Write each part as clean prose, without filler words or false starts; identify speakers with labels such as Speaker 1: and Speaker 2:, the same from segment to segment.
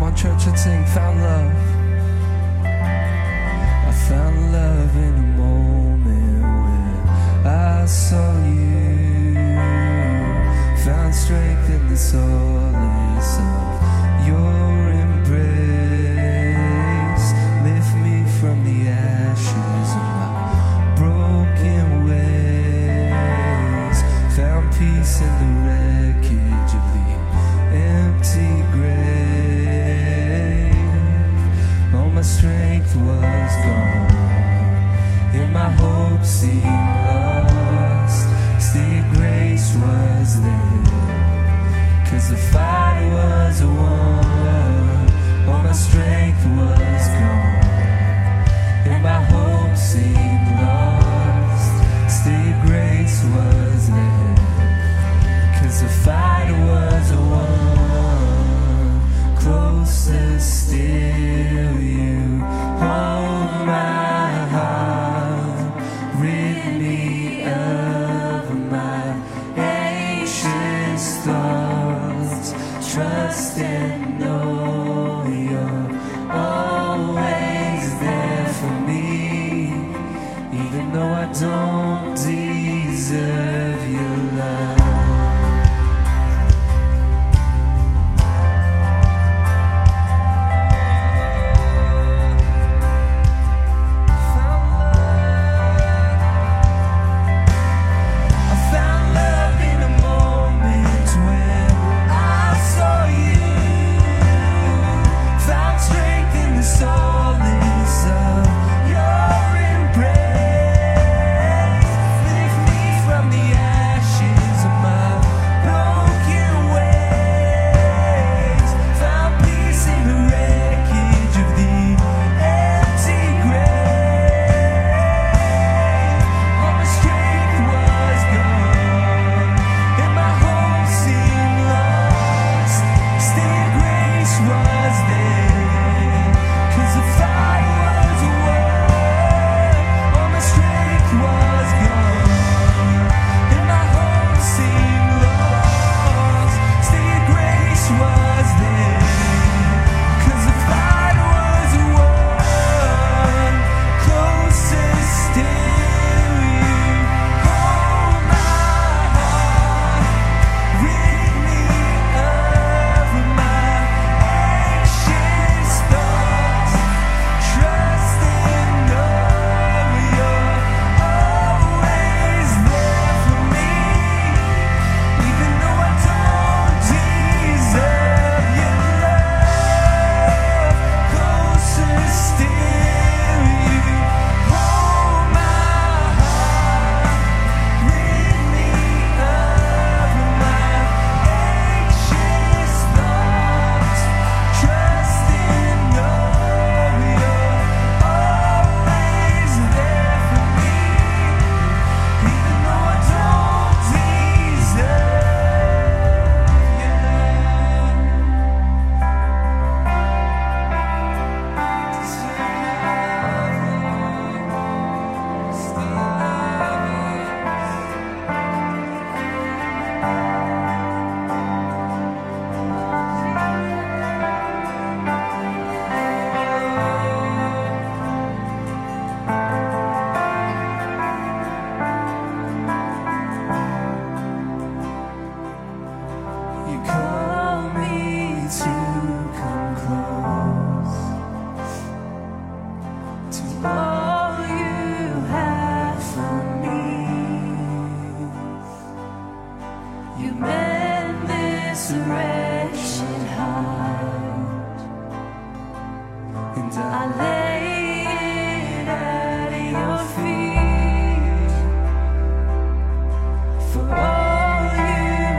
Speaker 1: on, church, let's sing. Found love. I found love in a moment when I saw you. Found strength in the solace of your embrace. Lift me from the ashes of my broken ways. Found peace in the wreckage of the empty grave. All my strength was gone, and my hope seemed lost. Still grace was there, 'cause the fight was won. All my strength was gone, and my hope seemed lost. Still grace was there, 'cause the fight was won. Closer still, you hold my heart. Rid me of my anxious thoughts. Trust and know you're always there for me, even though I don't deserve your love.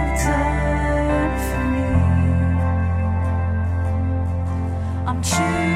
Speaker 2: Choose